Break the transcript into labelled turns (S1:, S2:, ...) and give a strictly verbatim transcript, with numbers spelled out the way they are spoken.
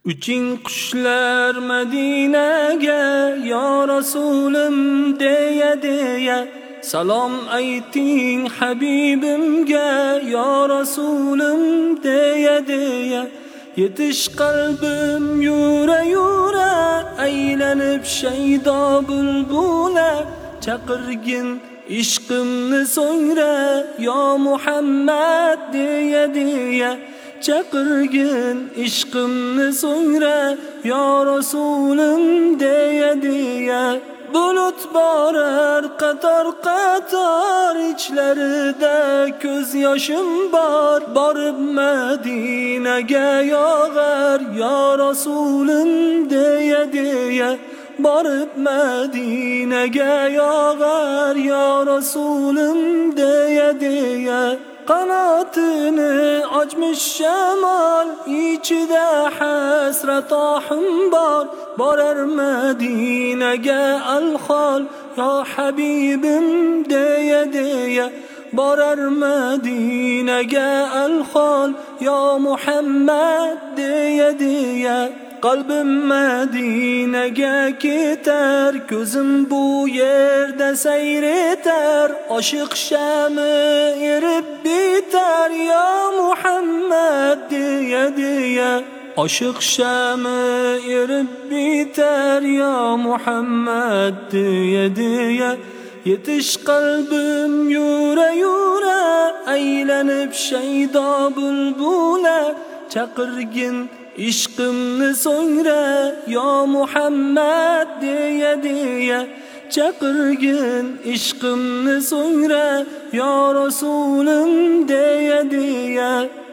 S1: Uching qushlar Madinaga, ya Rasulim deya deya, salom ayting Habibimga, ya Rasulim deya deya. Yetish qalbim yura yura, aylanib shaydo bulbula, chaqirgin ishqimni so'ngra, ya Muhammad deya deya. Chaqirgin ishqimni so'ngra, ya Rasulim deya deya. Bulut borar qator qator, ichlarida ko'z yoshim bor. Borib Madinaga yog'ar, ya Rasulim deya deya. Borib Madinaga yog'ar, ya Rasulim deya deya. Qanotini ochmish shamol, ichida hasrat ohim bor. Borar Madinaga alhol, ya Habibim deya deya. Borar Madinaga alhol, ya Muhammad deya deya. Qalbim Madinaga ketar, ko'zim bu yerda sayr etar. Oshiq shami erib bitar, ya Muhammad deya deya. Oshiq shami erib bitar, ya Muhammad deya deya. Yetish qalbim yura yura, aylanib shaydo bulbula, chaqirgin ishqimni so'ngra, ya Muhammad deya deya. Chaqirgin ishqimni so'ngra, ya Rasulim deya deya.